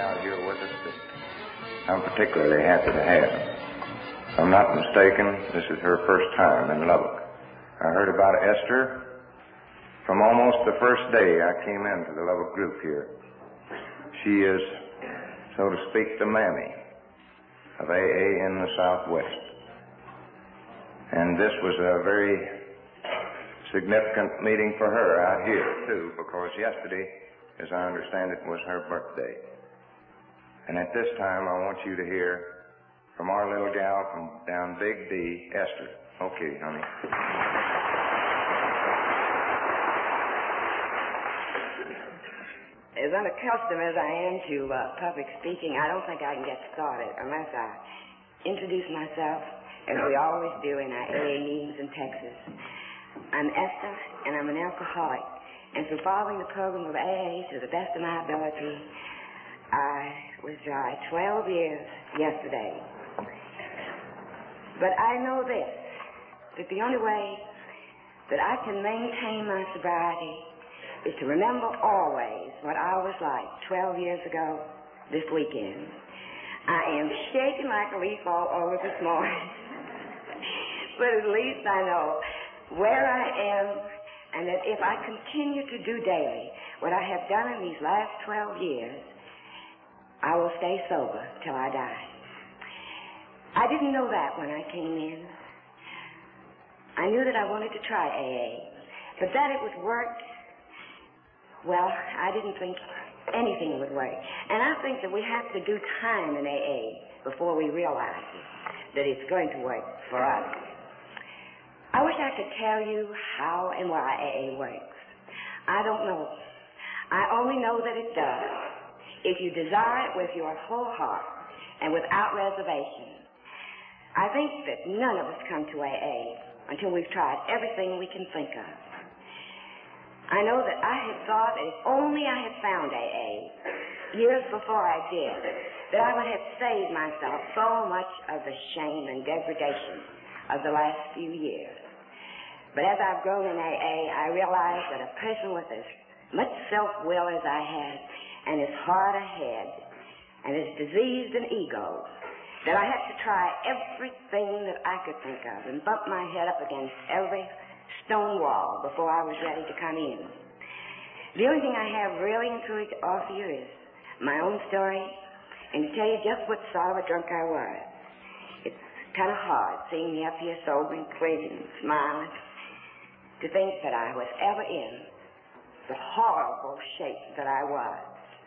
out here with us that I'm particularly happy to have. If I'm not mistaken, this is her first time in Lubbock. I heard about Esther from almost the first day I came into the Lubbock group here. She is, so to speak, the mammy of AA in the Southwest. And this was a very significant meeting for her out here, too, because yesterday, as I understand it, was her birthday. And at this time, I want you to hear from our little gal from down Big D, Esther. Okay, honey. As unaccustomed as I am to public speaking, I don't think I can get started unless I introduce myself, as we always do in our AA meetings in Texas. I'm Esther, and I'm an alcoholic. And through following the program of AA to the best of my ability, I was dry 12 years yesterday. But I know this, that the only way that I can maintain my sobriety is to remember always what I was like 12 years ago this weekend. I am shaking like a leaf all over this morning. But at least I know where I am, and that if I continue to do daily what I have done in these last 12 years, I will stay sober till I die. I didn't know that when I came in. I knew that I wanted to try AA, but that it would work, well, I didn't think anything would work. And I think that we have to do time in AA before we realize that it's going to work for us. I wish I could tell you how and why AA works. I don't know. I only know that it does. If you desire it with your whole heart and without reservation. I think that none of us come to AA until we've tried everything we can think of. I know that I had thought that if only I had found AA years before I did, that I would have saved myself so much of the shame and degradation of the last few years. But as I've grown in AA, I realize that a person with as much self-will as I had, and as hard a head, and as diseased an ego, that I had to try everything that I could think of and bump my head up against every stone wall before I was ready to come in. The only thing I have really and truly to offer you is my own story, and to tell you just what sort of a drunk I was. It's kind of hard seeing me up here sober and clean and smiling to think that I was ever in the horrible shape that I was.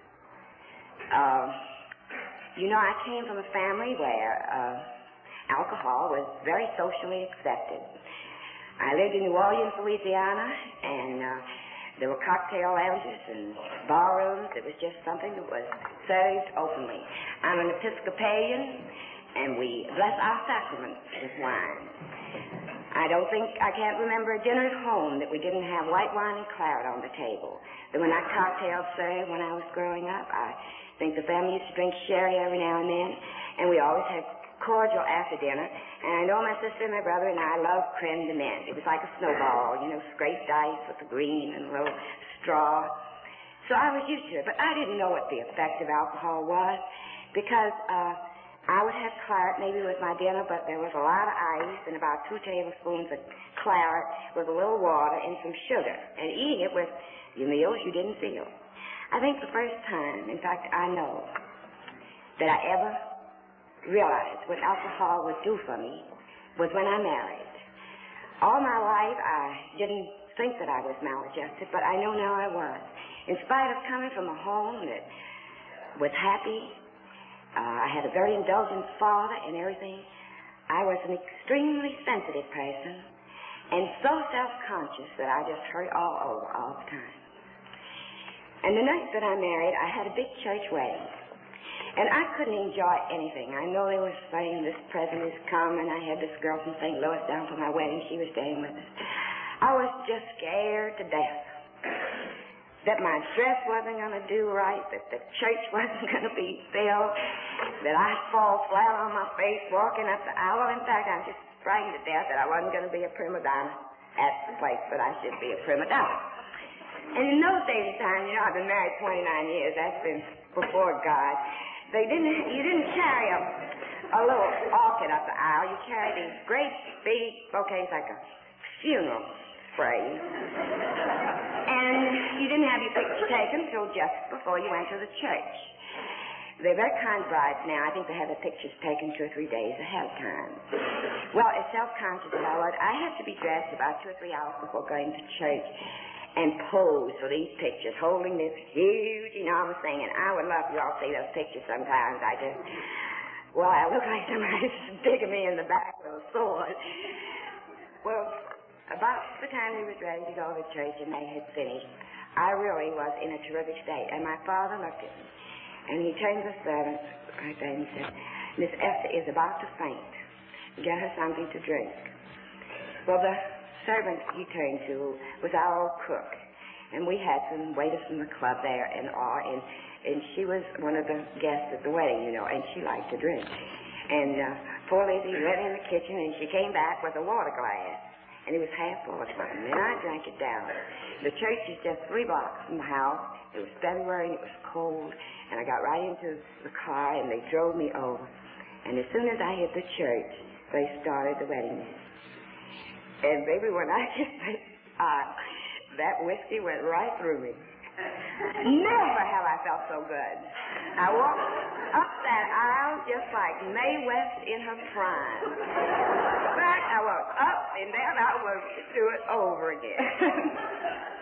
I came from a family where alcohol was very socially accepted. I lived in New Orleans, Louisiana, and there were cocktail lounges and barrooms. It was just something that was served openly. I'm an Episcopalian, and we bless our sacraments with wine. I can't remember a dinner at home that we didn't have white wine and claret on the table. There were not cocktails served when I was growing up. I think the family used to drink sherry every now and then, and we always had cordial after dinner. And I know my sister and my brother and I loved creme de menthe. It was like a snowball, scraped ice with the green and a little straw. So I was used to it, but I didn't know what the effect of alcohol was, because I would have claret maybe with my dinner, but there was a lot of ice and about 2 tablespoons of claret with a little water and some sugar, and eating it with your meals you didn't feel. I think the first time, in fact, I know that I ever realized what alcohol would do for me was when I married. All my life I didn't think that I was maladjusted, but I know now I was. In spite of coming from a home that was happy, I had a very indulgent father and everything, I was an extremely sensitive person and so self-conscious that I just hurt all over all the time. And the night that I married, I had a big church wedding. And I couldn't enjoy anything. I know they were saying this present is come, and I had this girl from St. Louis down for my wedding. She was staying with us. I was just scared to death that my dress wasn't going to do right, that the church wasn't going to be filled, that I'd fall flat on my face walking up the aisle. In fact, I'm just frightened to death that I wasn't going to be a prima donna at the place that I should be a prima donna. And in those days and times, I've been married 29 years. That's been before God. You didn't carry a little orchid up the aisle. You carried these great big bouquets like a funeral phrase. And you didn't have your picture taken until just before you went to the church. They're very kind brides now. I think they have their pictures taken 2 or 3 days ahead of time. Well, as self-conscious as I was, I had to be dressed about 2 or 3 hours before going to church and pose for these pictures, holding this huge, enormous thing. And I would love you all to see those pictures sometimes. I look like somebody's sticking me in the back with a sword. Well, about the time we were ready to go to church and they had finished, I really was in a terrific state. And my father looked at me. And he turned to the servant right there and he said, Miss Esther is about to faint. Get her something to drink. Well, the servant he turned to was our old cook. And we had some waiters from the club there and all. And she was one of the guests at the wedding, and she liked to drink. And poor Lizzie went in the kitchen and she came back with a water glass. And it was half full of something. And I drank it down. The church is just 3 blocks from the house. It was February and it was cold. And I got right into the car, and they drove me over. And as soon as I hit the church, they started the wedding. And baby, when I hit that whiskey went right through me. Never have I felt so good. I walked up that aisle just like Mae West in her prime. Back, I walked up, and then I was to do it over again.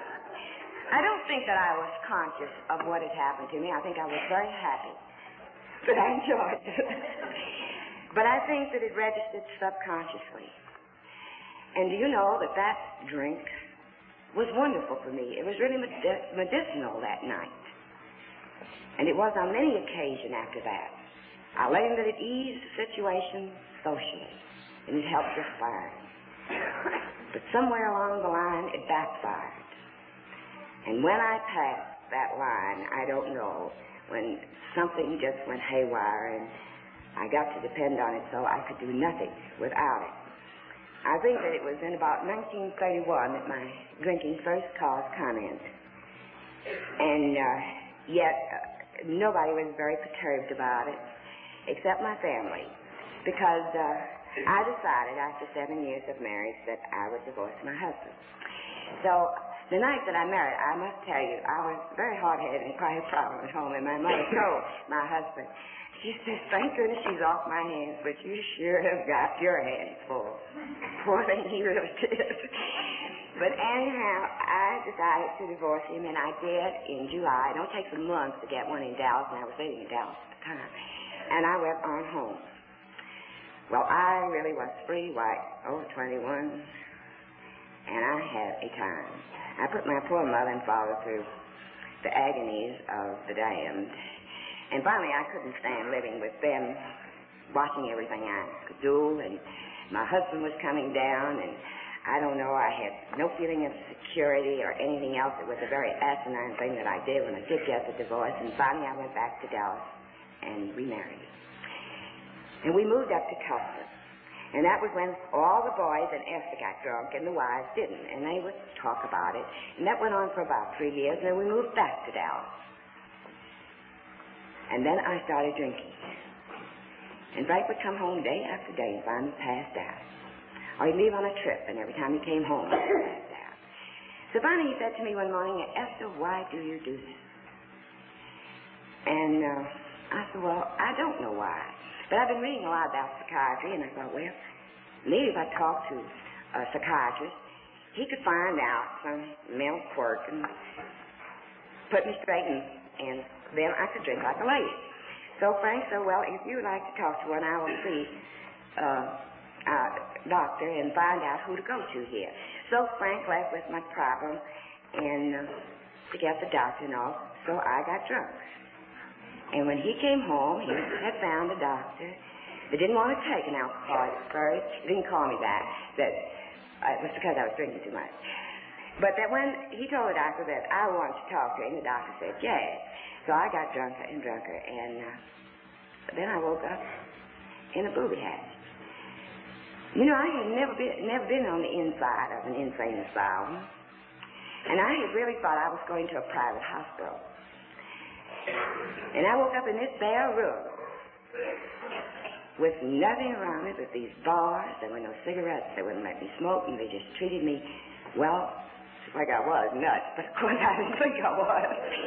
I don't think that I was conscious of what had happened to me. I think I was very happy. But I enjoyed it. But I think that it registered subconsciously. And do you know that drink was wonderful for me? It was really medicinal that night. And it was on many occasions after that. I learned that it eased the situation socially. And it helped us fine. But somewhere along the line, it backfired. And when I passed that line, I don't know, when something just went haywire and I got to depend on it so I could do nothing without it. I think that it was in about 1931 that my drinking first caused comment. And yet nobody was very perturbed about it except my family, because I decided after 7 years of marriage that I would divorce my husband. So the night that I married, I must tell you, I was very hard-headed and quite a problem at home. And my mother told my husband, she said, thank goodness she's off my hands, but you sure have got your hands full. Poor thing, he really did. But anyhow, I decided to divorce him, and I did in July. It don't take some months to get one in Dallas, and I was living in Dallas at the time. And I went on home. Well, I really was free, over 21, and I had a time. I put my poor mother and father through the agonies of the damned. And finally, I couldn't stand living with them, watching everything I could do. And my husband was coming down, and I don't know, I had no feeling of security or anything else. It was a very asinine thing that I did when I did get the divorce. And finally, I went back to Dallas and remarried. And we moved up to Tulsa. And that was when all the boys and Esther got drunk and the wives didn't. And they would talk about it. And that went on for about 3 years. And then we moved back to Dallas. And then I started drinking. And Frank would come home day after day and find me passed out. Or he'd leave on a trip, and every time he came home, he passed out. So finally he said to me one morning, Esther, why do you do this? And I said, well, I don't know why. But I've been reading a lot about psychiatry, and I thought, well, maybe if I talked to a psychiatrist, he could find out some mental quirk and put me straight, and then I could drink like a lady. So Frank said, well, if you would like to talk to one, I will see a doctor and find out who to go to here. So Frank left with my problem and to get the doctor and all, so I got drunk. And when he came home, he had found a doctor that didn't want to take an alcohol at first. He didn't call me back. That it was because I was drinking too much. But that when he told the doctor that I wanted to talk to him, the doctor said yes. So I got drunker and drunker, and then I woke up in a booby hatch. You know, I had never been on the inside of an insane asylum, and I had really thought I was going to a private hospital. And I woke up in this bare room with nothing around me but these bars. There were no cigarettes. They wouldn't let me smoke, and they just treated me, well, like I was nuts. But of course I didn't think I was.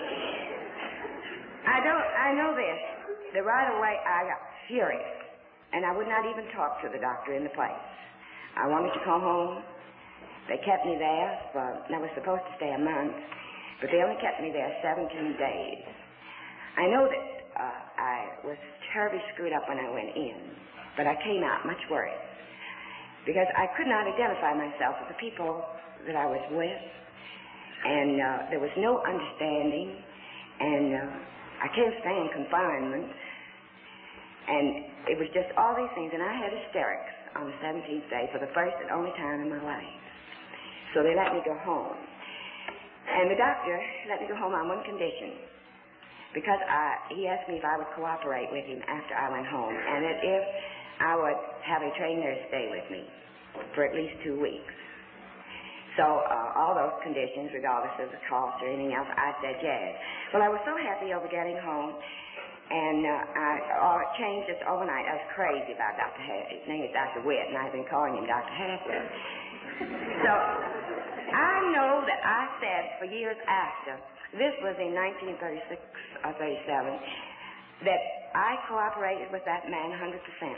I know this, that right away I got furious, and I would not even talk to the doctor in the place. I wanted to come home. They kept me there for, I was supposed to stay a month, but they only kept me there 17 days. I know that I was terribly screwed up when I went in, but I came out much worse because I could not identify myself with the people that I was with, and there was no understanding, and I can't stand confinement, and it was just all these things, and I had hysterics on the 17th day for the first and only time in my life. So they let me go home. And the doctor let me go home on one condition, because he asked me if I would cooperate with him after I went home, and that if I would have a trained nurse stay with me for at least 2 weeks. So all those conditions, regardless of the cost or anything else, I said yes. Well, I was so happy over getting home, and it changed just overnight. I was crazy about Dr. Hatfield. His name is Dr. Witt, and I've been calling him Dr. Hatfield. So I know that I said for years after, this was in 1936 or 37, that I cooperated with that man 100%.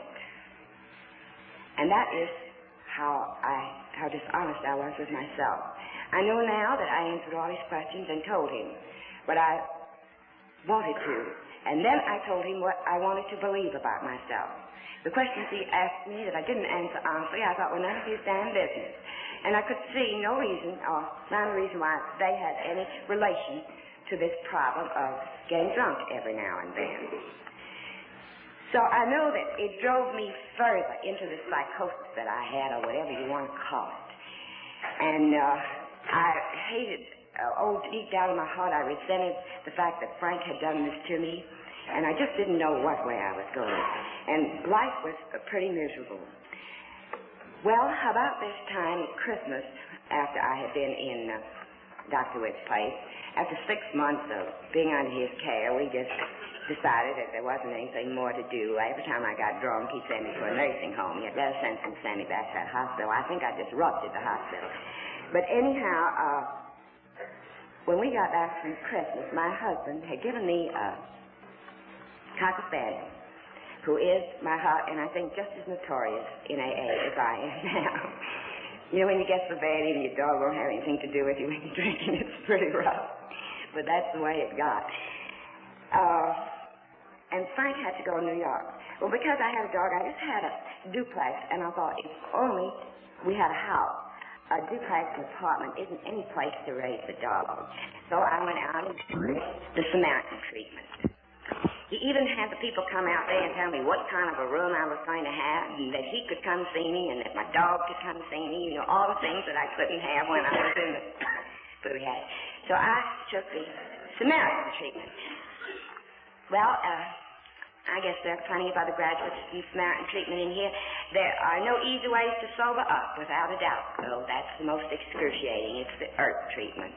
And that is how dishonest I was with myself. I know now that I answered all his questions and told him what I wanted to. And then I told him what I wanted to believe about myself. The questions he asked me that I didn't answer honestly, I thought were none of his damn business. And I could see no reason, or not a reason why they had any relation to this problem of getting drunk every now and then. So I know that it drove me further into the psychosis that I had, or whatever you want to call it. And I hated, deep down in my heart, I resented the fact that Frank had done this to me, and I just didn't know what way I was going. And life was pretty miserable. Well, about this time at Christmas, after I had been in Dr. Witt's place, after 6 months of being under his care, we just decided that there wasn't anything more to do. Every time I got drunk, he'd send me to a nursing home. He had better sense than send me back to that hospital. I think I disrupted the hospital. But anyhow, when we got back from Christmas, my husband had given me a Cocker Spaniel, who is my heart, and I think just as notorious in AA as I am now. You know, when you get so bad, even your dog won't have anything to do with you when you're drinking. It's pretty rough. But that's the way it got. And Frank had to go to New York. Well, because I had a dog, I just had a duplex, and I thought, if only we had a house. A duplex apartment isn't any place to raise the dog. So I went out and did the Samaritan treatment. He even had the people come out there and tell me what kind of a room I was going to have, and that he could come see me, and that my dog could come see me, you know, all the things that I couldn't have when I was in the food house. So I took the Samaritan treatment. Well, I guess there are plenty of other graduates in Samaritan treatment in here. There are no easy ways to sober up, without a doubt, though that's the most excruciating. It's the earth treatment.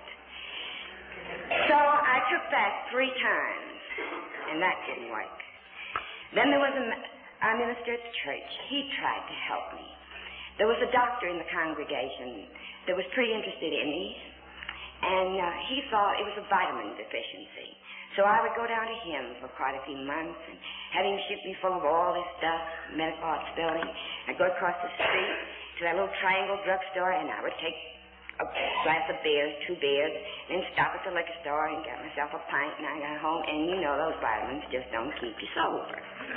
So I took that 3 times, and that didn't work. Then there was our minister at the church. He tried to help me. There was a doctor in the congregation that was pretty interested in me, and he thought it was a vitamin deficiency. So I would go down to him for quite a few months and have him ship me full of all this stuff, medical arts building. I'd go across the street to that little Triangle drugstore, and I would take a glass of beers, 2 beers, and then stop at the liquor store and get myself a pint, and I got home, and you know those vitamins just don't keep you sober.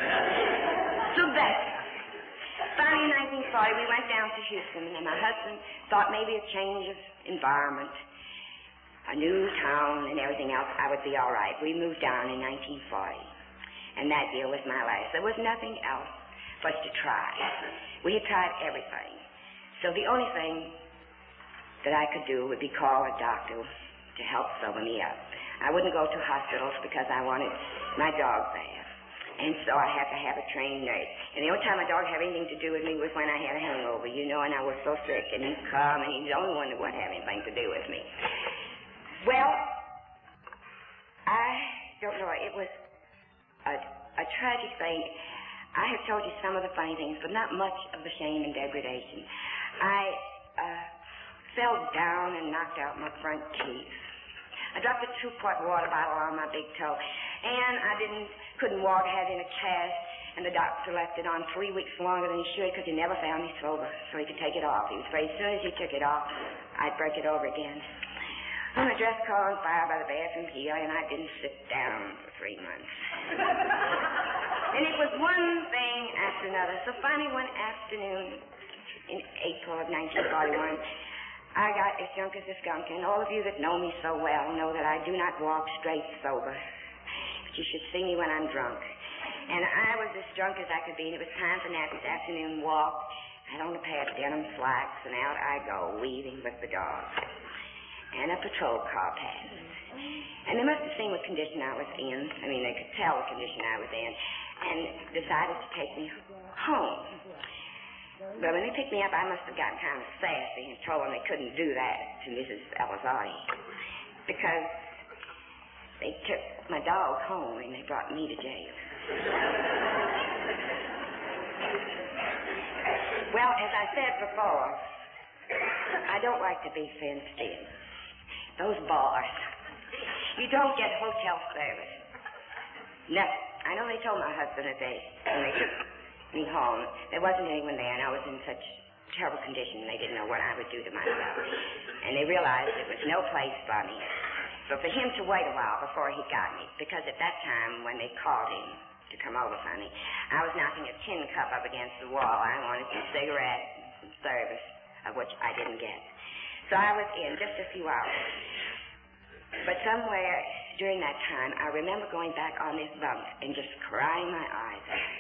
So that's finally in 1940, we went down to Houston, and my husband thought maybe a change of environment, a new town and everything else, I would be all right. We moved down in 1940, and that year was my last. There was nothing else for us to try. We had tried everything. So the only thing that I could do would be call a doctor to help sober me up. I wouldn't go to hospitals because I wanted my dog there. And so I had to have a trained nurse. And the only time my dog had anything to do with me was when I had a hangover, you know, and I was so sick, and he'd come, and he's the only one that wouldn't have anything to do with me. Well, I don't know. It was a tragic thing. I have told you some of the funny things, but not much of the shame and degradation. I fell down and knocked out my front teeth. I dropped a 2-quart water bottle on my big toe, and I couldn't walk. I had it in a cast, and the doctor left it on 3 weeks longer than he should because he never found me sober, so he could take it off. He was afraid as soon as he took it off, I'd break it over again. Well, my dress caught on fire by the bathroom here, and I didn't sit down for 3 months. And it was one thing after another. So finally one afternoon in April of 1941, I got as drunk as a skunk, and all of you that know me so well know that I do not walk straight sober. But you should see me when I'm drunk. And I was as drunk as I could be, and it was time for Natty's afternoon walk. I had on a pair of denim slacks, and out I go, weaving with the dogs. And a patrol car passed. And they must have seen what condition I was in. I mean, they could tell what condition I was in, and decided to take me home. But when they picked me up, I must have gotten kind of sassy and told them they couldn't do that to Mrs. Elizotti because they took my dog home and they brought me to jail. Well, as I said before, I don't like to be fenced in. Those bars, you don't get hotel service. No, I know they told my husband that when they took me home, there wasn't anyone there, and I was in such terrible condition, they didn't know what I would do to myself. And they realized there was no place for me. So for him to wait a while before he got me, because at that time when they called him to come over for me, I was knocking a tin cup up against the wall. I wanted some cigarettes and some service, of which I didn't get. So I was in just a few hours. But somewhere during that time, I remember going back on this bunk and just crying my eyes out.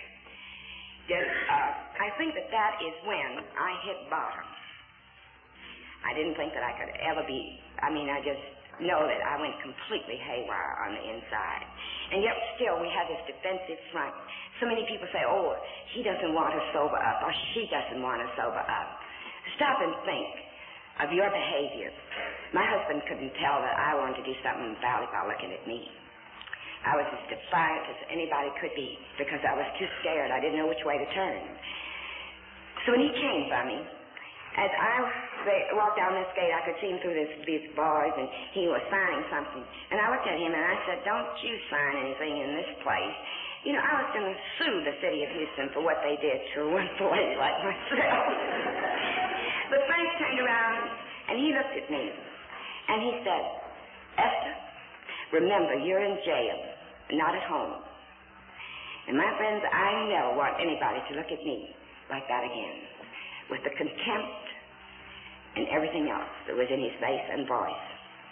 I think that is when I hit bottom. I didn't think that I could ever I just know that I went completely haywire on the inside. And yet still we have this defensive front. So many people say, oh, he doesn't want to sober up, or she doesn't want to sober up. Stop and think of your behavior. My husband couldn't tell that I wanted to do something about it by looking at me. I was as defiant as anybody could be because I was too scared. I didn't know which way to turn. So when he came by me, as I walked down this gate, I could see him through these bars, and he was signing something. And I looked at him and I said, don't you sign anything in this place. You know, I was going to sue the city of Houston for what they did to a wonderful lady like myself. But Frank turned around and he looked at me and he said, Esther, remember, you're in jail, not at home. And my friends, I never want anybody to look at me like that again, with the contempt and everything else that was in his face and voice.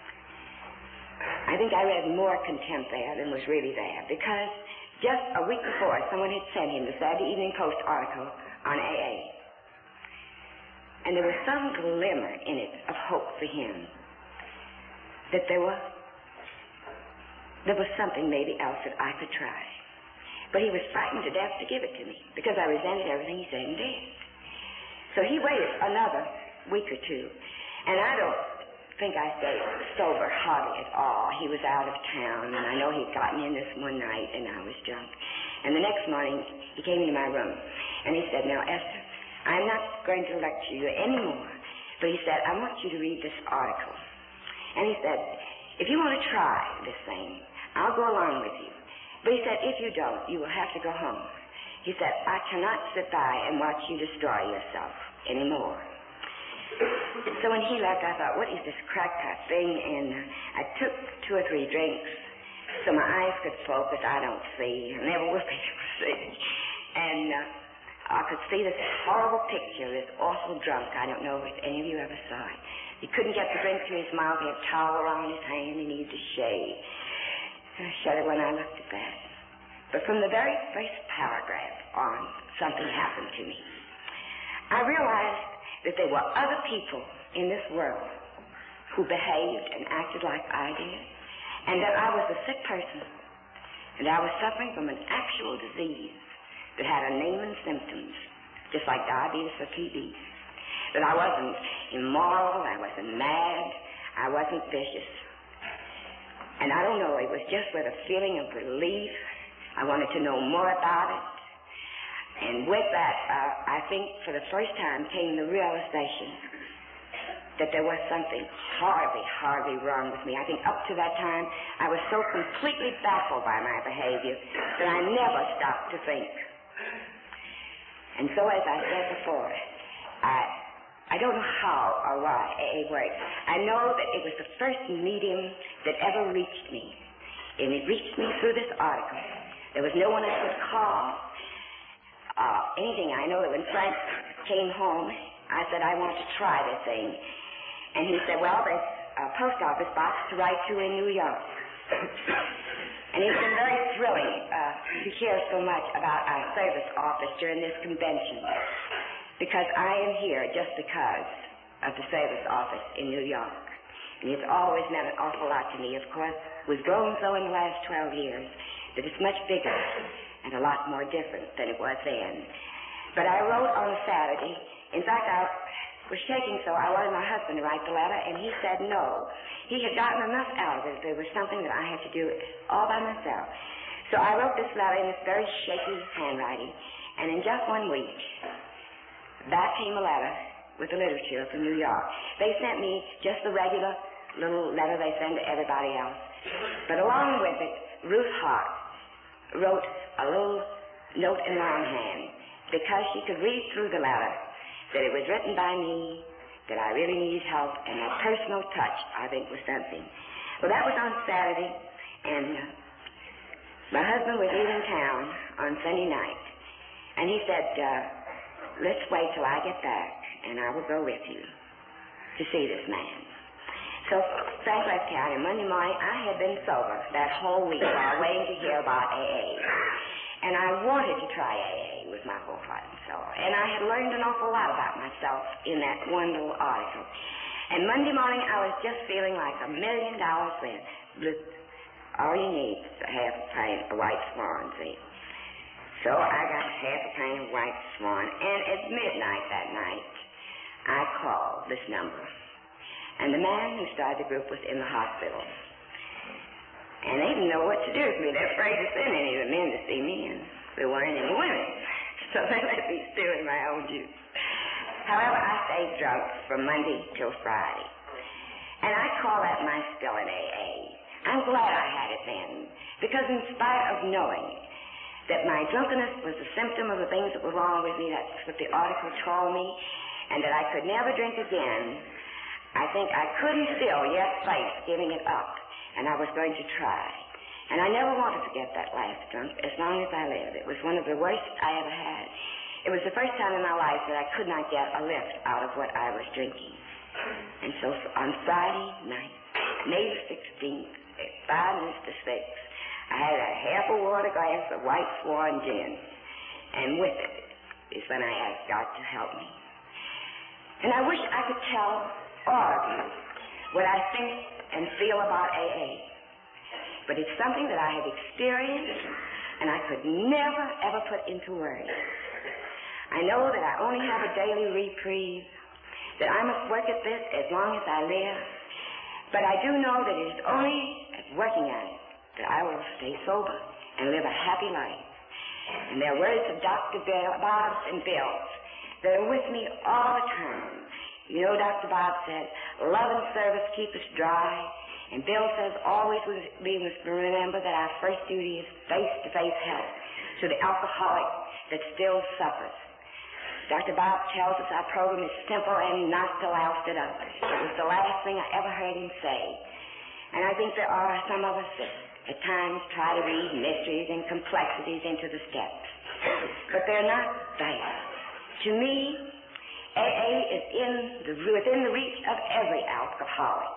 I think I read more contempt there than was really there, because just a week before, someone had sent him the Saturday Evening Post article on AA. And there was some glimmer in it of hope for him, that there was something maybe else that I could try. But he was frightened to death to give it to me because I resented everything he said and did. So he waited another week or two, and I don't think I stayed sober hardly at all. He was out of town, and I know he'd gotten in this one night, and I was drunk. And the next morning, he came into my room, and he said, now, Esther, I'm not going to lecture you anymore, but he said, I want you to read this article. And he said, if you want to try this thing, I'll go along with you. But he said, if you don't, you will have to go home. He said, I cannot sit by and watch you destroy yourself anymore. So when he left, I thought, what is this crackpot thing? And I took 2 or 3 drinks so my eyes could focus. I don't see. I never will be able to see. And I could see this horrible picture, this awful drunk. I don't know if any of you ever saw it. He couldn't get the drink to his mouth. He had a towel around his hand. He needed to shave. I shuddered when I looked at that. But from the very first paragraph on, something happened to me. I realized that there were other people in this world who behaved and acted like I did, and that I was a sick person, and I was suffering from an actual disease that had a name and symptoms, just like diabetes or TB. That I wasn't immoral, I wasn't mad, I wasn't vicious. And I don't know, it was just with a feeling of relief. I wanted to know more about it. And with that, I think for the first time came the realization that there was something horribly wrong with me. I think up to that time, I was so completely baffled by my behavior that I never stopped to think. And so, as I said before, I don't know how or why AA works. I know that it was the first medium that ever reached me. And it reached me through this article. There was no one I could call. Anything. I know that when Frank came home, I said, I want to try this thing. And he said, well, there's a post office box to write to in New York. And it's been very thrilling to hear so much about our service office during this convention, because I am here just because of the service office in New York. And it's always meant an awful lot to me. Of course, we've grown so in the last 12 years that it's much bigger and a lot more different than it was then. But I wrote on Saturday. In fact, I was shaking so I wanted my husband to write the letter, and he said no. He had gotten enough out of it. There was something that I had to do all by myself. So I wrote this letter in this very shaky handwriting, and in just 1 week, back came a letter with the literature from New York. They sent me just the regular little letter they send to everybody else. But along with it, Ruth Hart wrote a little note in longhand, because she could read through the letter that it was written by me, that I really needed help, and that personal touch, I think, was something. Well, that was on Saturday, and my husband was leaving town on Sunday night, and he said, let's wait till I get back, and I will go with you to see this man. So Frank left town, and Monday morning I had been sober that whole week while waiting to hear about AA. And I wanted to try AA with my whole heart and soul. And I had learned an awful lot about myself in that one little article. And Monday morning I was just feeling like $1 million rich. All you need is a half a pint of White Swan, see. So I got half a pint of White Swan, and at midnight that night, I called this number. And the man who started the group was in the hospital. And they didn't know what to do with me. They're afraid to send any of the men to see me, and there weren't any women. So they let me stew in my own juice. However, I stayed drunk from Monday till Friday. And I call that my still in AA. I'm glad I had it then, because in spite of knowing that my drunkenness was a symptom of the things that were wrong with me, that's what the article told me, and that I could never drink again, I think I couldn't still yet face giving it up. And I was going to try. And I never wanted to get that last drunk as long as I lived. It was one of the worst I ever had. It was the first time in my life that I could not get a lift out of what I was drinking. And so on Friday night, May 16th, at 5 minutes to 6, I had a half a water glass of White Swan gin. And with it is when I asked God to help me. And I wish I could tell all of you what I think and feel about AA. But it's something that I have experienced and I could never, ever put into words. I know that I only have a daily reprieve, that I must work at this as long as I live, but I do know that it is only at working at it that I will stay sober and live a happy life. And there are words of Dr. Bobs and Bill's that are with me all the time. You know, Dr. Bob said, love and service keep us dry. And Bill says, always we must remember that our first duty is face-to-face help to the alcoholic that still suffers. Dr. Bob tells us our program is simple and not to loused it up. It was the last thing I ever heard him say. And I think there are some of us that at times try to read mysteries and complexities into the steps. But they're not there. To me, AA is within the reach of every alcoholic.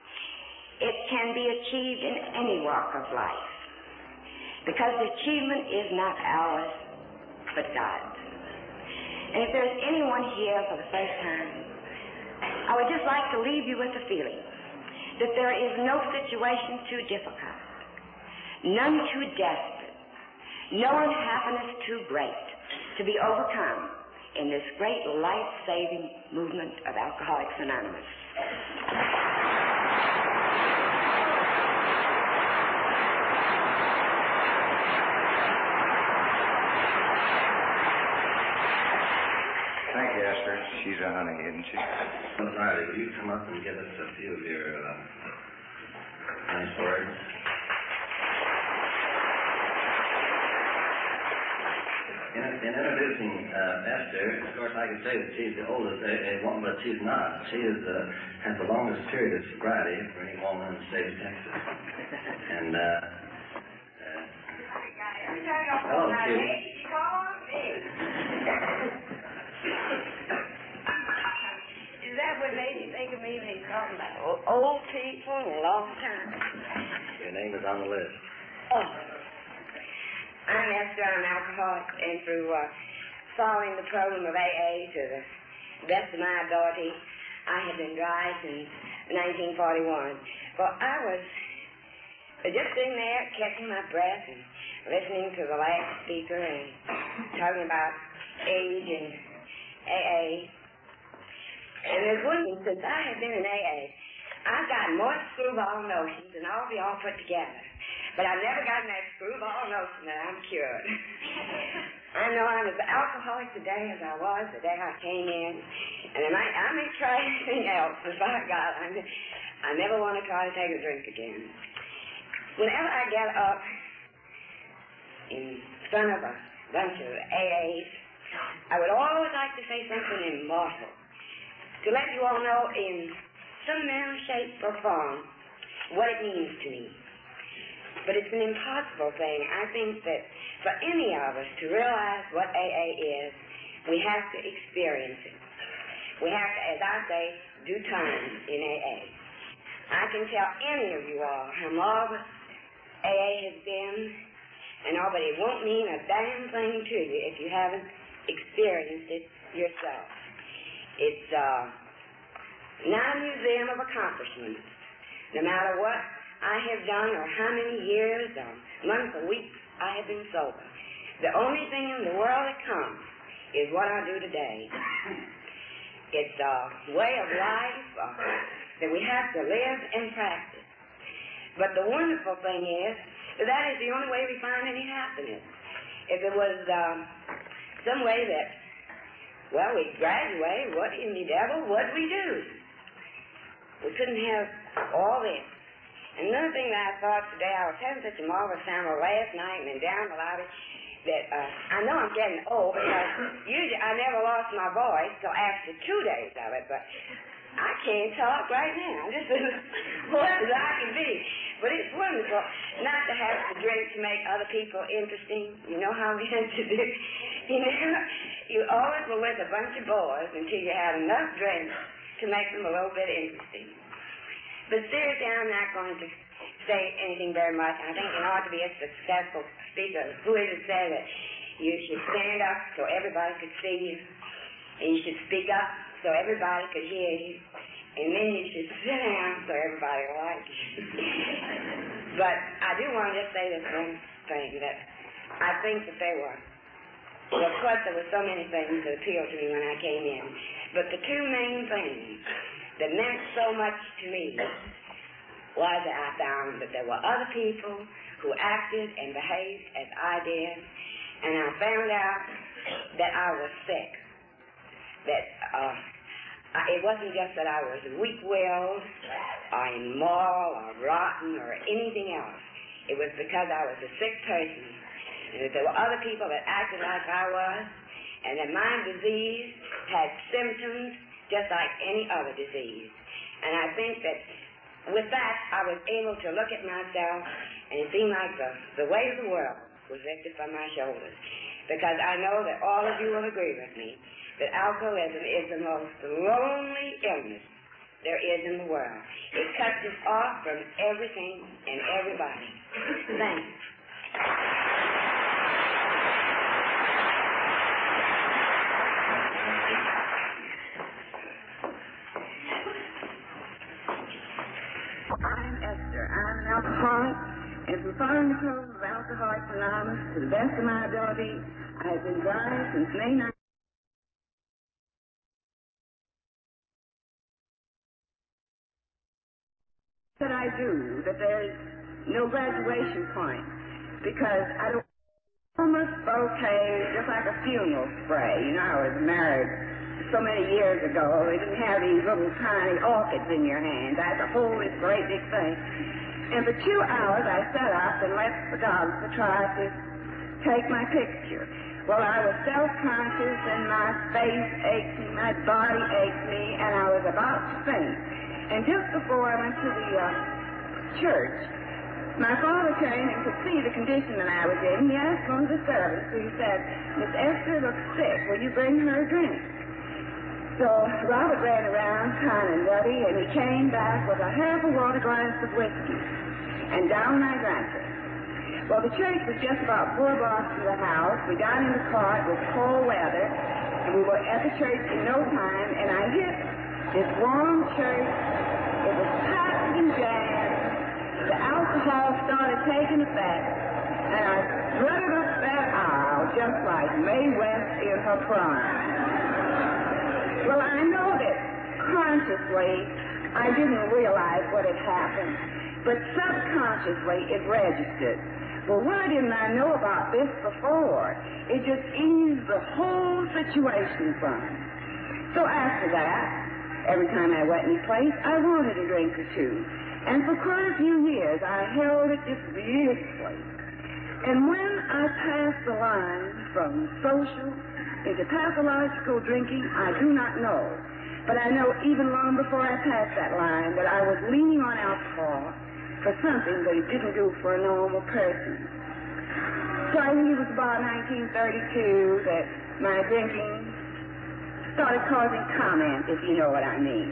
It can be achieved in any walk of life, because the achievement is not ours, but God's. And if there's anyone here for the first time, I would just like to leave you with the feeling that there is no situation too difficult, none too desperate, no unhappiness too great to be overcome in this great life-saving movement of Alcoholics Anonymous. Thank you, Esther. She's a honey, isn't she? Riley, will you come up and give us a few of your nice words? In introducing Esther, of course, I could say that she's the oldest woman, but she's not. She has the longest period of sobriety for any woman in the state of Texas. And, hello, Judy. Is that what made you think of me when you talking about old people in a long time? Your name is on the list. Oh. I'm Esther. I'm an alcoholic, and through following the program of AA to the best of my ability, I have been dry since 1941. Well, I was just sitting there, catching my breath, and listening to the last speaker and talking about age and AA. And there's one thing, since I have been in AA, I've gotten more screwball notions than all of y'all put together. But I've never gotten that screwball notion that I'm cured. I know I'm as alcoholic today as I was the day I came in. And I may try anything else, but by God, I never want to try to take a drink again. Whenever I get up in front of a bunch of AAs, I would always like to say something immortal, to let you all know in some manner, shape, or form what it means to me. But it's an impossible thing. I think that for any of us to realize what AA is, we have to experience it. We have to, as I say, do time in AA. I can tell any of you all how marvelous AA has been, and all, but it won't mean a damn thing to you if you haven't experienced it yourself. It's not a museum of accomplishments. No matter what I have done, or how many years, or months, or weeks I have been sober, the only thing in the world that counts is what I do today. It's a way of life that we have to live and practice. But the wonderful thing is that is the only way we find any happiness. If it was some way that, well, we graduate, what in the devil would we do? We couldn't have all this. And another thing that I thought today, I was having such a marvelous time last night and then down the lobby, that I know I'm getting old because usually I never lost my voice till after 2 days of it, but I can't talk right now. This is what as I can be. But it's wonderful not to have to drink to make other people interesting. You know how we have to do. You always were with a bunch of boys until you had enough drink to make them a little bit interesting. But seriously, I'm not going to say anything very much. I think in order to be a successful speaker, who is it said that you should stand up so everybody could see you, and you should speak up so everybody could hear you, and then you should sit down so everybody will like you. But I do want to just say this one thing, that I think that they were, well, of course there were so many things that appealed to me when I came in, but the two main things that meant so much to me was that I found that there were other people who acted and behaved as I did, and I found out that I was sick. That it wasn't just that I was weak-willed or immoral or rotten or anything else. It was because I was a sick person, and that there were other people that acted like I was, and that my disease had symptoms just like any other disease. And I think that with that, I was able to look at myself, and it seemed like the weight of the world was lifted from my shoulders. Because I know that all of you will agree with me that alcoholism is the most lonely illness there is in the world. It cuts us off from everything and everybody. Thanks. I'm Esther. I'm an alcoholic, and from following the program of Alcoholics Anonymous to the best of my ability, I have been dry since May 9th. That I do, that there is no graduation point, because I don't Almost bouquet, just like a funeral spray. You know, I was married so many years ago. They didn't have these little tiny orchids in your hand. I had to hold this great big thing. And for 2 hours, I sat up and let the photographer try to take my picture. Well, I was self-conscious, and my face ached me, my body ached me, and I was about to faint. And just before I went to the church, my father came and could see the condition that I was in. He asked one of the servants, who said, "Miss Esther looks sick. Will you bring her a drink?" So Robert ran around kind of nutty, and he came back with a half a water glass of whiskey. And down I drank it. Well, the church was just about 4 blocks from the house. We got in the car. It was cold weather, and we were at the church in no time, and I hit this warm church. It was packed and jammed. The alcohol started taking effect, and I strutted up that aisle just like Mae West in her prime. Well, I know that consciously I didn't realize what had happened, but subconsciously it registered. Well, why didn't I know about this before? It just eased the whole situation from me. So after that, every time I went any place, I wanted a drink or two. And for quite a few years, I held it just beautifully. And when I passed the line from social into pathological drinking, I do not know. But I know even long before I passed that line that I was leaning on alcohol for something that it didn't do for a normal person. So I think it was about 1932 that my drinking started causing comment, if you know what I mean.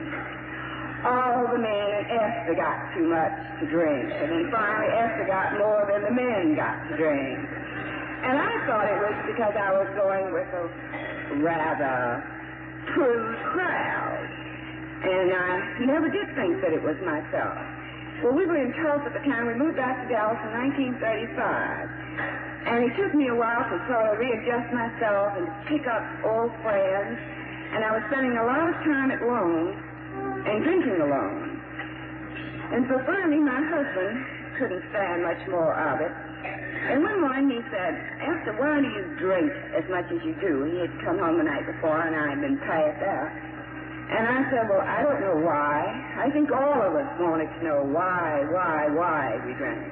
All the men and Esther got too much to drink, and then finally Esther got more than the men got to drink. And I thought it was because I was going with a rather prude crowd, and I never did think that it was myself. Well, we were in Tulsa at the time. We moved back to Dallas in 1935, and it took me a while to sort of readjust myself and pick up old friends, and I was spending a lot of time at Lowe's and drinking alone. And so finally my husband couldn't stand much more of it. And one morning he said, "Esther, why do you drink as much as you do?" He had come home the night before and I had been passed out. And I said, "Well, I don't know why. I think all of us wanted to know why we drank."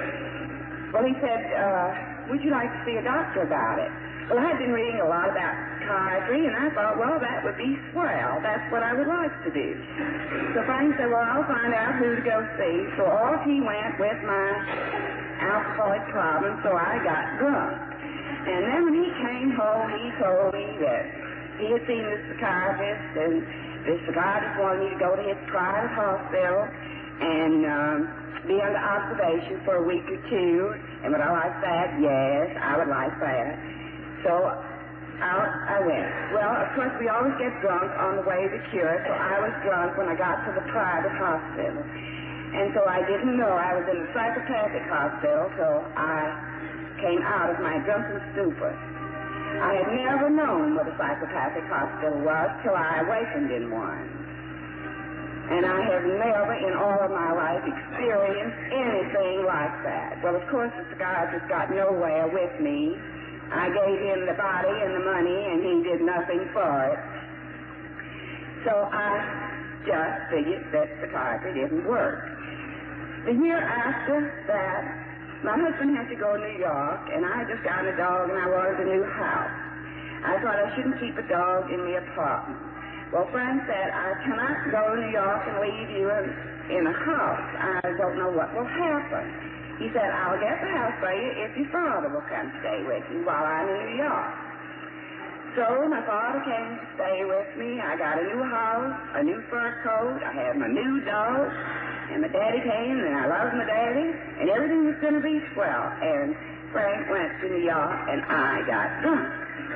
Well, he said, "Would you like to see a doctor about it?" Well, I had been reading a lot about psychiatry, and I thought, well, that would be swell. That's what I would like to do. So Frank said, "Well, I'll find out who to go see." So off he went with my alcoholic problem, so I got drunk. And then when he came home, he told me that he had seen the psychiatrist, and the psychiatrist wanted me to go to his private hospital and be under observation for a week or two. And would I like that? Yes, I would like that. So out I went. Well, of course, we always get drunk on the way to cure, so I was drunk when I got to the private hospital. And so I didn't know I was in the psychopathic hospital, so I came out of my drunken stupor. I had never known what a psychopathic hospital was till I awakened in one. And I have never in all of my life experienced anything like that. Well, of course, the psychiatrist got nowhere with me. I gave him the body and the money, and he did nothing for it. So I just figured that psychiatry didn't work. The year after that, my husband had to go to New York, and I had just gotten a dog, and I wanted a new house. I thought I shouldn't keep a dog in the apartment. Well, Frank said, "I cannot go to New York and leave you in a house. I don't know what will happen." He said, "I'll get the house for you if your father will come stay with you while I'm in New York." So my father came to stay with me. I got a new house, a new fur coat. I had my new dog. And my daddy came, and I loved my daddy. And everything was going to be swell. And Frank went to New York, and I got drunk.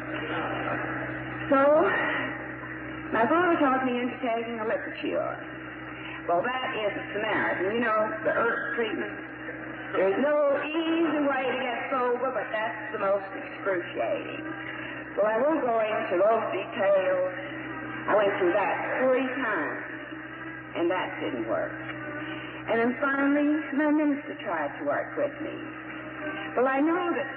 So my father talked me into taking a liquor cure. Well, that is a Samaritan. You know, the herb treatment. There's no easy way to get sober, but that's the most excruciating. Well, I won't go into those details. I went through that 3 times, and that didn't work. And then finally, my minister tried to work with me. Well, I know that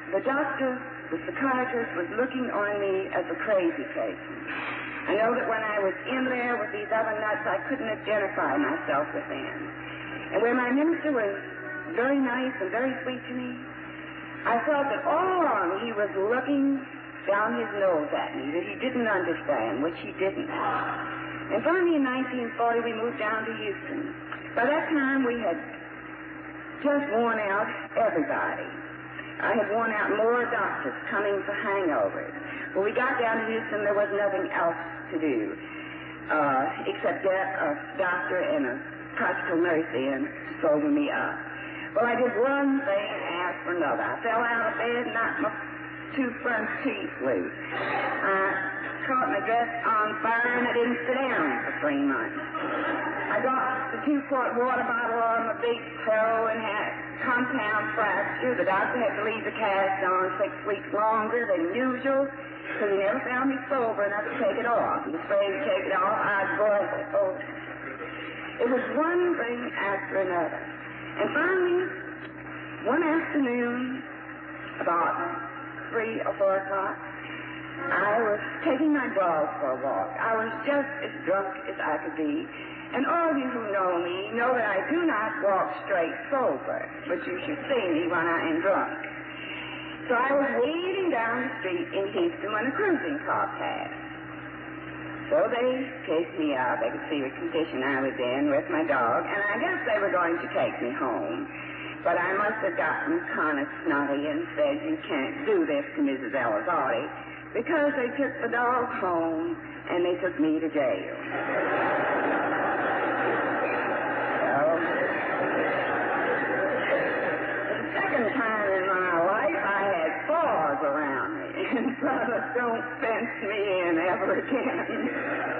the doctor, the psychiatrist, was looking on me as a crazy patient. I know that when I was in there with these other nuts, I couldn't identify myself with them. And where my minister was very nice and very sweet to me, I felt that all along he was looking down his nose at me, that he didn't understand, which he didn't. And finally in 1940 we moved down to Houston. By that time we had just worn out everybody. I had worn out more doctors coming for hangovers. When we got down to Houston, there was nothing else to do except get a doctor and a practical nurse in sober me up. Well, I did one thing and asked for another. I fell out of bed, knocked my two front teeth loose. I caught my dress on fire, and I didn't sit down for 3 months. I dropped the 2-quart water bottle on my big toe and had compound fracture. The doctor had to leave the cast on 6 weeks longer than usual because he never found me sober enough to take it off. He was afraid to take it off. I'd go over. It was one thing after another. And finally, one afternoon, about 3 or 4 o'clock, I was taking my dog for a walk. I was just as drunk as I could be. And all of you who know me know that I do not walk straight sober, but you should see me when I am drunk. So I was wading down the street in Houston when a cruising car passed. So they picked me up. They could see the condition I was in with my dog, and I guess they were going to take me home. But I must have gotten kind of snotty and said, "You can't do this to Mrs. Elizotti," because they took the dog home and they took me to jail. So, the second time in my life, I had bars around me, and brother, don't fence me in ever again.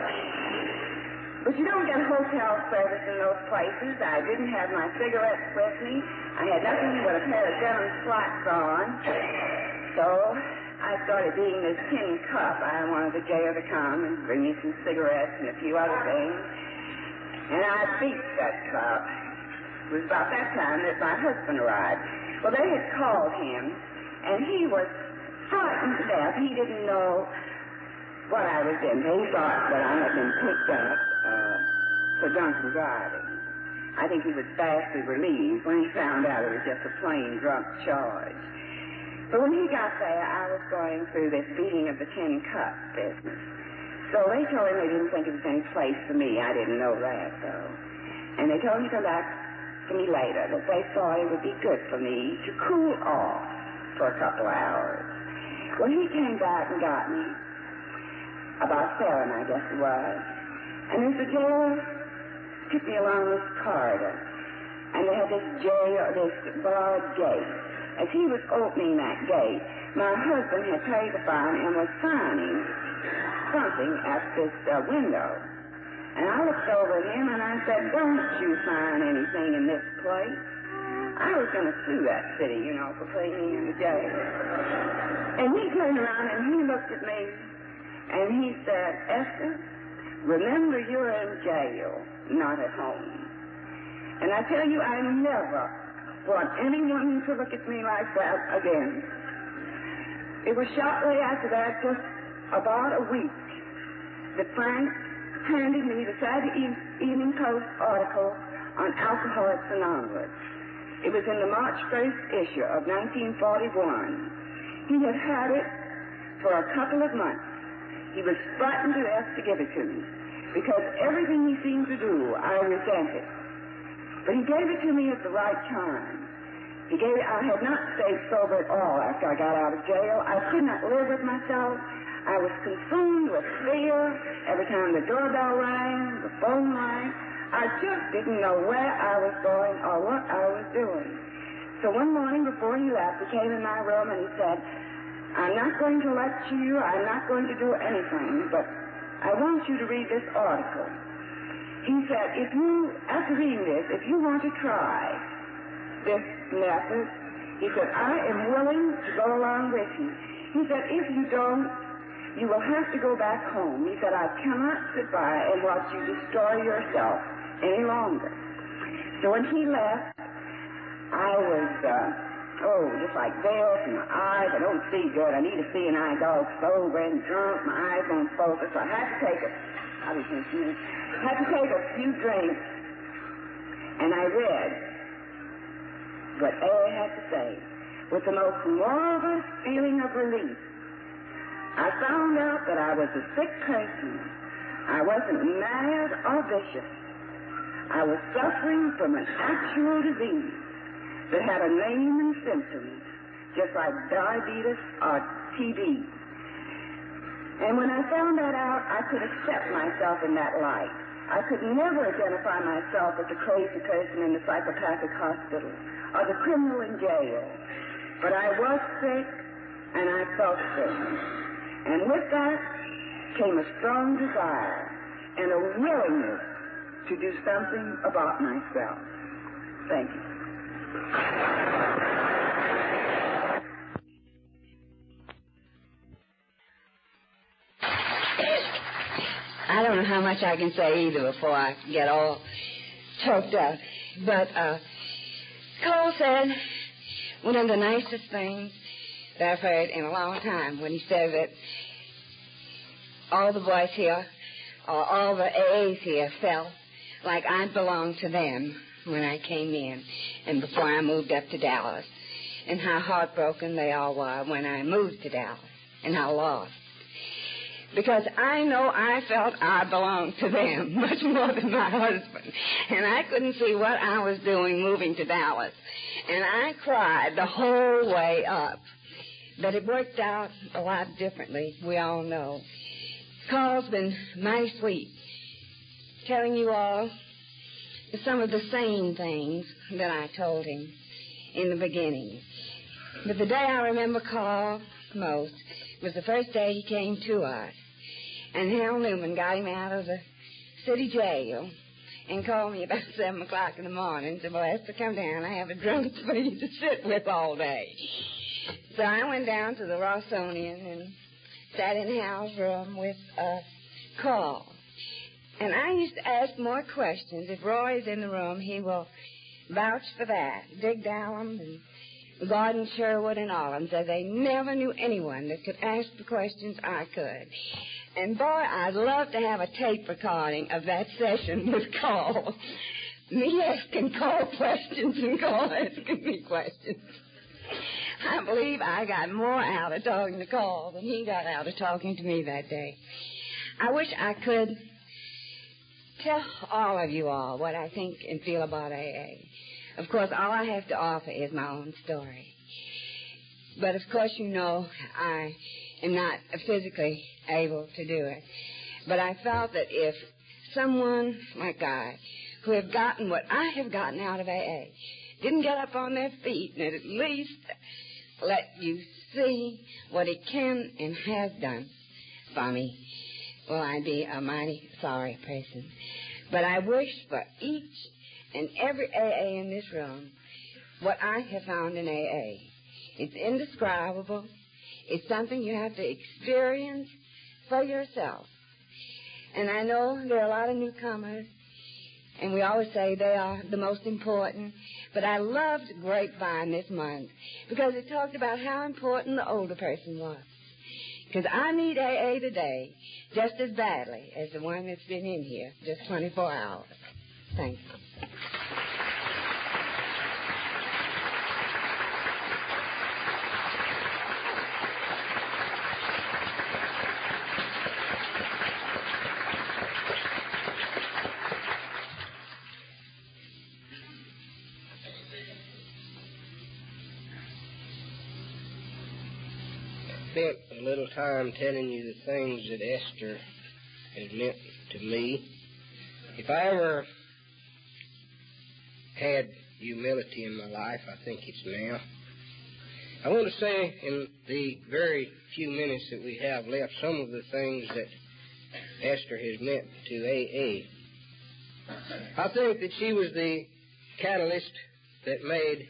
But you don't get hotel service in those places. I didn't have my cigarettes with me. I had nothing but a pair of denim slacks on. So I started beating this tin cup. I wanted the jail to come and bring me some cigarettes and a few other things. And I beat that cup. It was about that time that my husband arrived. Well, they had called him, and he was frightened to death. He didn't know what I was in. He thought that I had been picked up for drunken driving. I think he was vastly relieved when he found out it was just a plain drunk charge. But when he got there, I was going through this beating of the tin cup business. So they told him they didn't think it was any place for me. I didn't know that, though. And they told him to come back to me later, that they thought it would be good for me to cool off for a couple hours. Well, he came back and got me about 7, I guess it was. And as the jailer took me along this corridor, and they had this barred gate. As he was opening that gate, my husband had paid the fine and was signing something at this window. And I looked over at him and I said, "Don't you sign anything in this place." I was going to sue that city, for putting me in the jail. And he turned around and he looked at me and he said, "Esther, remember you're in jail, not at home." And I tell you, I never want anyone to look at me like that again. It was shortly after that, just about a week, that Frank handed me the Saturday Evening Post article on Alcoholics Anonymous. It was in the March 1st issue of 1941. He had had it for a couple of months. He was frightened to death to give it to me, because everything he seemed to do, I resented. But he gave it to me at the right time. I had not stayed sober at all after I got out of jail. I could not live with myself. I was consumed with fear. Every time the doorbell rang, the phone rang, I just didn't know where I was going or what I was doing. So one morning before he left, he came in my room and he said, "I'm not going to lecture you. I'm not going to do anything, but I want you to read this article." He said, after reading this, if you want to try this method, he said, "I am willing to go along with you." He said, "If you don't, you will have to go back home." He said, "I cannot sit by and watch you destroy yourself any longer." So when he left, I was just like veils in my eyes. I don't see good. I need to see an eye dog sober and drunk. My eyes won't focus. So I had to take a few drinks, and I read what A.A. had to say with the most marvelous feeling of relief. I found out that I was a sick person. I wasn't mad or vicious. I was suffering from an actual disease that had a name and symptoms, just like diabetes or TB. And when I found that out, I could accept myself in that light. I could never identify myself as the crazy person in the psychopathic hospital or the criminal in jail. But I was sick, and I felt sick. And with that came a strong desire and a willingness to do something about myself. Thank you. I don't know how much I can say either before I get all choked up. But Cole said one of the nicest things that I've heard in a long time when he said that all the boys here, or all the AAs here, felt like I belonged to them when I came in and before I moved up to Dallas, and how heartbroken they all were when I moved to Dallas, and how lost. Because I know I felt I belonged to them much more than my husband, and I couldn't see what I was doing moving to Dallas, and I cried the whole way up. But it worked out a lot differently, we all know. Carl's been mighty sweet, telling you all some of the same things that I told him in the beginning. But the day I remember Carl most was the first day he came to us, and Hal Newman got him out of the city jail and called me about 7 o'clock in the morning and said, "Well, Esther, come down. I have a drunk for you to sit with all day." So I went down to the Rossonian and sat in Hal's room with Carl. And I used to ask more questions. If Roy's in the room, he will vouch for that. Dick Dallum and Gordon Sherwood and all of them said they never knew anyone that could ask the questions I could. And boy, I'd love to have a tape recording of that session with Carl. Me asking Carl questions and Carl asking me questions. I believe I got more out of talking to Carl than he got out of talking to me that day. I wish I could tell all of you all what I think and feel about AA. Of course, all I have to offer is my own story. But, of course, you know I am not physically able to do it. But I felt that if someone like I, who have gotten what I have gotten out of AA, didn't get up on their feet and at least let you see what it can and has done for me, well, I'd be a mighty sorry person. But I wish for each and every AA in this room what I have found in AA. It's indescribable. It's something you have to experience for yourself. And I know there are a lot of newcomers, and we always say they are the most important. But I loved Grapevine this month because it talked about how important the older person was. Because I need AA today just as badly as the one that's been in here just 24 hours. Thank you. Spent a little time telling you the things that Esther has meant to me. If I ever had humility in my life, I think it's now. I want to say in the very few minutes that we have left some of the things that Esther has meant to AA. I think that she was the catalyst that made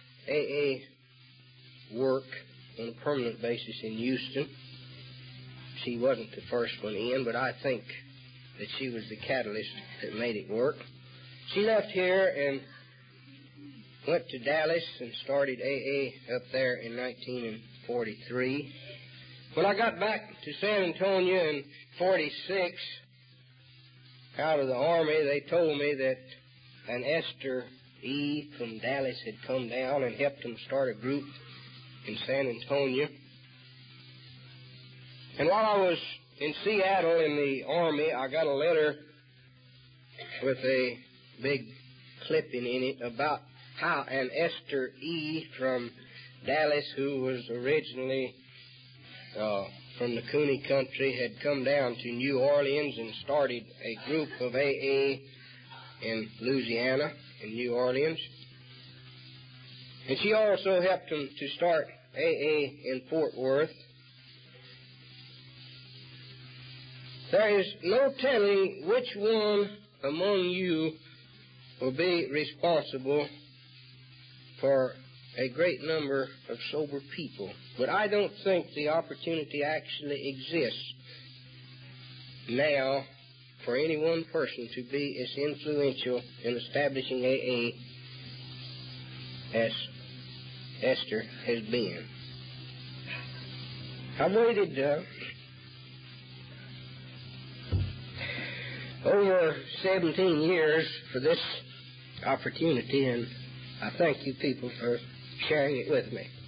AA work on a permanent basis in Houston. She wasn't the first one in, but I think that she was the catalyst that made it work. She left here, and went to Dallas and started AA up there in 1943. When I got back to San Antonio in 46, out of the Army, they told me that an Esther E. from Dallas had come down and helped them start a group in San Antonio. And while I was in Seattle in the Army, I got a letter with a big clipping in it about how an Esther E. from Dallas, who was originally from the Cooney country, had come down to New Orleans and started a group of AA in Louisiana, in New Orleans. And she also helped them to start AA in Fort Worth. There is no telling which one among you will be responsible for a great number of sober people. But I don't think the opportunity actually exists now for any one person to be as influential in establishing AA as Esther has been. I've waited over 17 years for this opportunity, and I thank you people for sharing it with me.